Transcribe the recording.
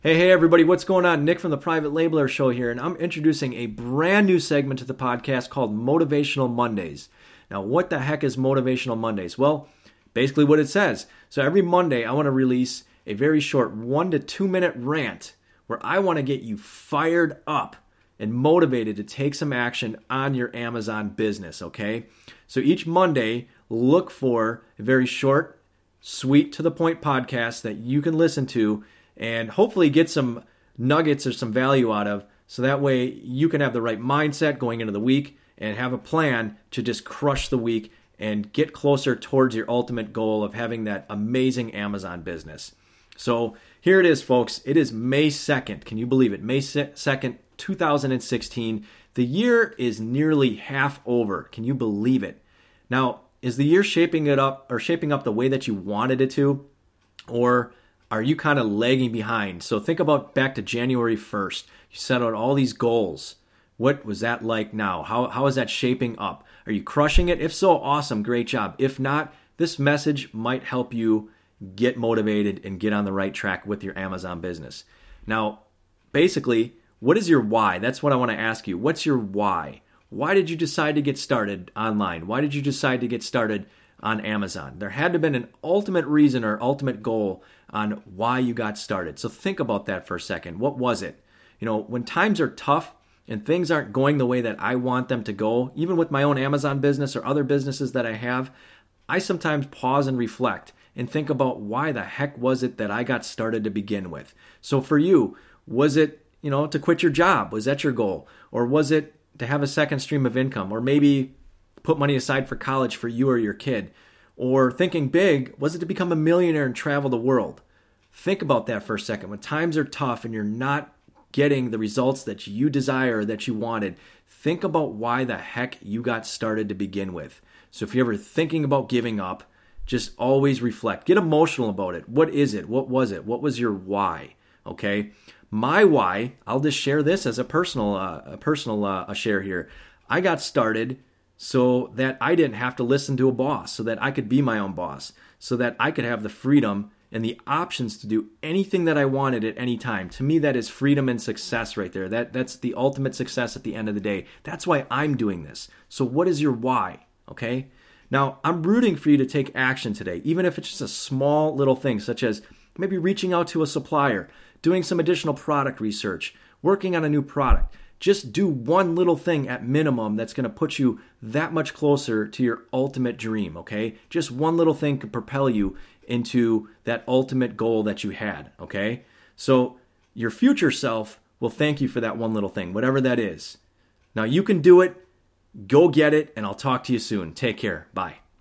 Hey, everybody, what's going on? Nick from the Private Labeler Show here, and I'm introducing a brand new segment to the podcast called Motivational Mondays. Now, what the heck is Motivational Mondays? Well, basically what it says. So every Monday, I want to release a very short 1 to 2 minute rant where I want to get you fired up and motivated to take some action on your Amazon business, okay? So each Monday, look for a very short, sweet, to the point podcast that you can listen to and hopefully get some nuggets or some value out of, so that way you can have the right mindset going into the week and have a plan to just crush the week and get closer towards your ultimate goal of having that amazing Amazon business. So here it is, folks. It is May 2nd. Can you believe it? May 2nd, 2016. The year is nearly half over. Can you believe it? Now, is the year shaping up the way that you wanted it to? Or are you kind of lagging behind? So think about back to January 1st. You set out all these goals. What was that like now? How is that shaping up? Are you crushing it? If so, awesome, great job. If not, this message might help you get motivated and get on the right track with your Amazon business. Now, basically, what is your why? That's what I want to ask you. What's your why? Why did you decide to get started online? Why did you decide to get started on Amazon? There had to have been an ultimate reason or ultimate goal on why you got started. So think about that for a second. What was it? You know, when times are tough and things aren't going the way that I want them to go, even with my own Amazon business or other businesses that I have, I sometimes pause and reflect and think about why the heck was it that I got started to begin with. So for you, was it, to quit your job? Was that your goal? Or was it to have a second stream of income? Or maybe put money aside for college for you or your kid? Or thinking big, was it to become a millionaire and travel the world? Think about that for a second. When times are tough and you're not getting the results that you desire or that you wanted, think about why the heck you got started to begin with. So if you're ever thinking about giving up, just always reflect. Get emotional about it. What is it? What was it? What was your why? Okay? My why, I'll just share this as a personal share here. I got started so that I didn't have to listen to a boss, so that I could be my own boss, so that I could have the freedom and the options to do anything that I wanted at any time. To me, that is freedom and success right there. That's the ultimate success at the end of the day. That's why I'm doing this. So what is your why? Okay? Now, I'm rooting for you to take action today, even if it's just a small little thing, such as maybe reaching out to a supplier, doing some additional product research, working on a new product. Just do one little thing at minimum that's going to put you that much closer to your ultimate dream, okay? Just one little thing could propel you into that ultimate goal that you had, okay? So your future self will thank you for that one little thing, whatever that is. Now you can do it. Go get it, and I'll talk to you soon. Take care. Bye.